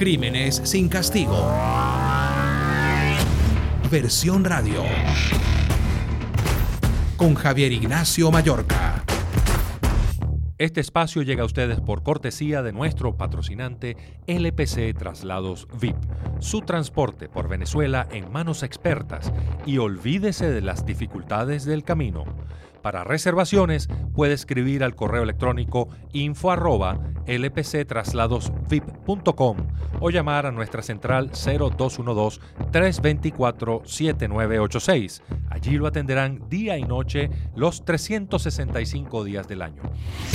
Crímenes sin castigo. Versión radio. Con Javier Ignacio Mallorca. Este espacio llega a ustedes por cortesía de nuestro patrocinante LPC Traslados VIP. Su transporte por Venezuela en manos expertas y olvídese de las dificultades del camino. Para reservaciones puede escribir al correo electrónico info@lpctrasladosvip.com o llamar a nuestra central 0212-324-7986. Allí lo atenderán día y noche los 365 días del año.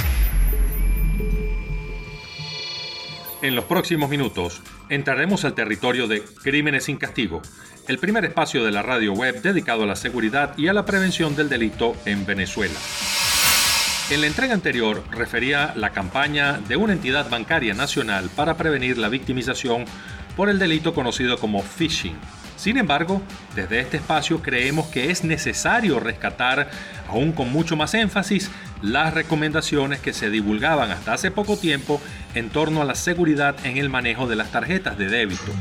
En los próximos minutos entraremos al territorio de Crímenes sin Castigo, el primer espacio de la radio web dedicado a la seguridad y a la prevención del delito en Venezuela. En la entrega anterior refería la campaña de una entidad bancaria nacional para prevenir la victimización por el delito conocido como phishing. Sin embargo, desde este espacio creemos que es necesario rescatar, aún con mucho más énfasis, las recomendaciones que se divulgaban hasta hace poco tiempo en torno a la seguridad en el manejo de las tarjetas de débito.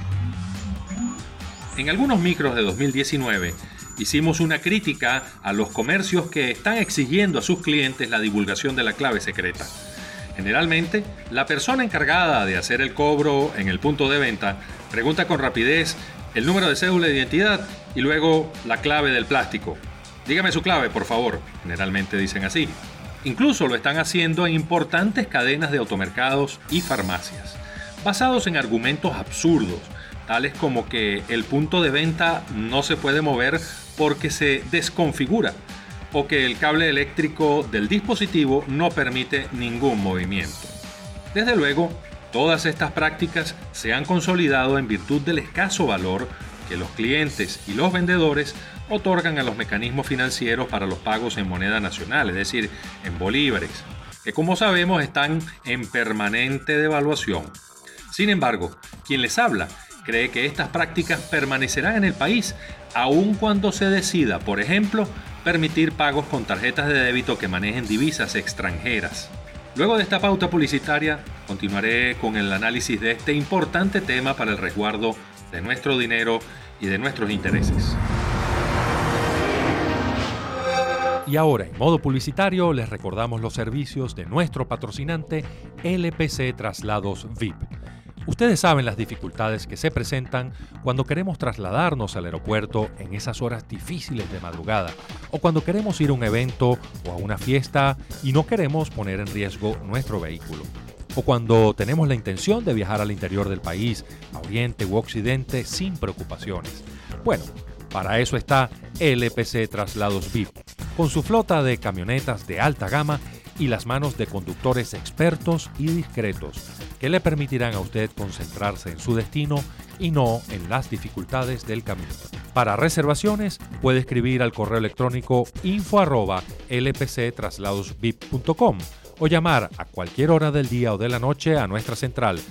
En algunos micros de 2019 hicimos una crítica a los comercios que están exigiendo a sus clientes la divulgación de la clave secreta. Generalmente, la persona encargada de hacer el cobro en el punto de venta pregunta con rapidez el número de cédula de identidad y luego la clave del plástico. Dígame su clave, por favor. Generalmente dicen así. Incluso lo están haciendo en importantes cadenas de automercados y farmacias, basados en argumentos absurdos, tales como que el punto de venta no se puede mover porque se desconfigura, o que el cable eléctrico del dispositivo no permite ningún movimiento. Desde luego, todas estas prácticas se han consolidado en virtud del escaso valor que los clientes y los vendedores otorgan a los mecanismos financieros para los pagos en moneda nacional, es decir, en bolívares, que como sabemos están en permanente devaluación. Sin embargo, quien les habla cree que estas prácticas permanecerán en el país aun cuando se decida, por ejemplo, permitir pagos con tarjetas de débito que manejen divisas extranjeras. Luego de esta pauta publicitaria, continuaré con el análisis de este importante tema para el resguardo de nuestro dinero y de nuestros intereses. Y ahora, en modo publicitario, les recordamos los servicios de nuestro patrocinante LPC Traslados VIP. Ustedes saben las dificultades que se presentan cuando queremos trasladarnos al aeropuerto en esas horas difíciles de madrugada, o cuando queremos ir a un evento o a una fiesta y no queremos poner en riesgo nuestro vehículo, o cuando tenemos la intención de viajar al interior del país, a Oriente u Occidente sin preocupaciones. Bueno, para eso está LPC Traslados VIP, con su flota de camionetas de alta gama y las manos de conductores expertos y discretos que le permitirán a usted concentrarse en su destino y no en las dificultades del camino. Para reservaciones puede escribir al correo electrónico info@lpctrasladosvip.com o llamar a cualquier hora del día o de la noche a nuestra central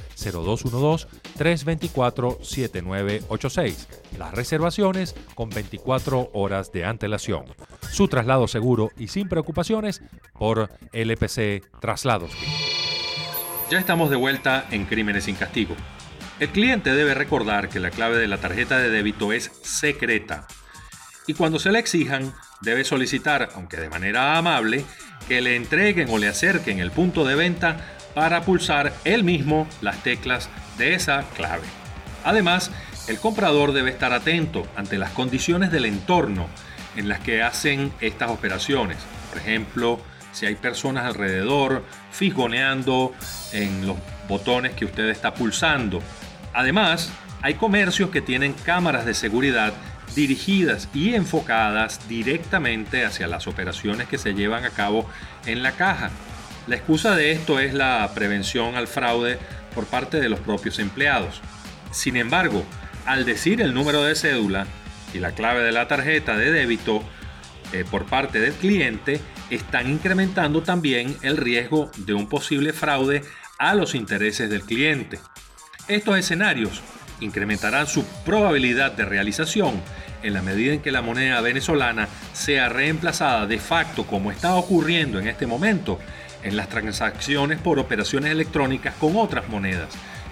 0212-324-7986. Las reservaciones con 24 horas de antelación. Su traslado seguro y sin preocupaciones por LPC Traslados. Ya estamos de vuelta en Crímenes sin Castigo. El cliente debe recordar que la clave de la tarjeta de débito es secreta y cuando se la exijan debe solicitar, aunque de manera amable, que le entreguen o le acerquen el punto de venta para pulsar él mismo las teclas de esa clave. Además, el comprador debe estar atento ante las condiciones del entorno en las que hacen estas operaciones. Por ejemplo, si hay personas alrededor fisgoneando en los botones que usted está pulsando. Además, hay comercios que tienen cámaras de seguridad dirigidas y enfocadas directamente hacia las operaciones que se llevan a cabo en la caja. La excusa de esto es la prevención al fraude por parte de los propios empleados. Sin embargo, al decir el número de cédula y la clave de la tarjeta de débito por parte del cliente, están incrementando también el riesgo de un posible fraude a los intereses del cliente. Estos escenarios incrementarán su probabilidad de realización en la medida en que la moneda venezolana sea reemplazada de facto, como está ocurriendo en este momento, en las transacciones por operaciones electrónicas con otras monedas,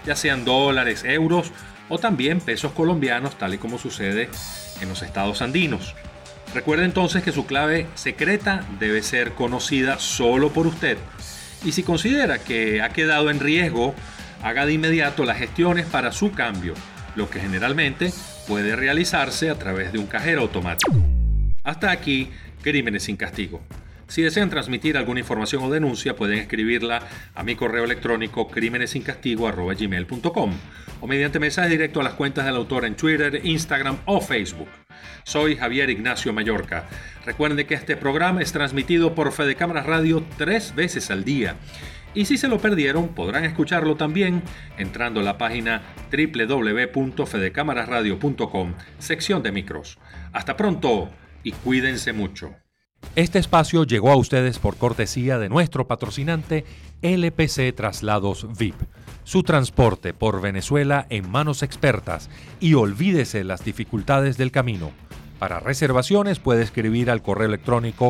ya sean dólares, euros o también pesos colombianos, tal y como sucede en los estados andinos. Recuerde entonces que su clave secreta debe ser conocida solo por usted. Y si considera que ha quedado en riesgo, haga de inmediato las gestiones para su cambio, lo que generalmente puede realizarse a través de un cajero automático. Hasta aquí, Crímenes sin Castigo. Si desean transmitir alguna información o denuncia, pueden escribirla a mi correo electrónico crimenesincastigos@gmail.com o mediante mensaje directo a las cuentas del autor en Twitter, Instagram o Facebook. Soy Javier Ignacio Mallorca. Recuerden que este programa es transmitido por Fede Cámaras Radio 3 veces al día. Y si se lo perdieron, podrán escucharlo también entrando a la página www.fedecamarasradio.com, sección de micros. Hasta pronto y cuídense mucho. Este espacio llegó a ustedes por cortesía de nuestro patrocinante LPC Traslados VIP. Su transporte por Venezuela en manos expertas y olvídese las dificultades del camino. Para reservaciones puede escribir al correo electrónico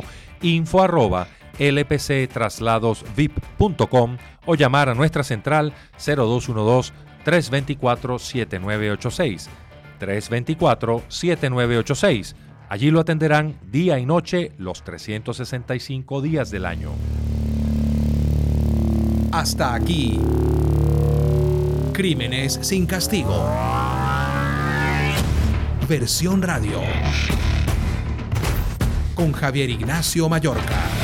info@lpctrasladosvip.com o llamar a nuestra central 0212-324-7986. 324-7986. Allí lo atenderán día y noche los 365 días del año. Hasta aquí. Crímenes sin Castigo. Versión radio. Con Javier Ignacio Mallorca.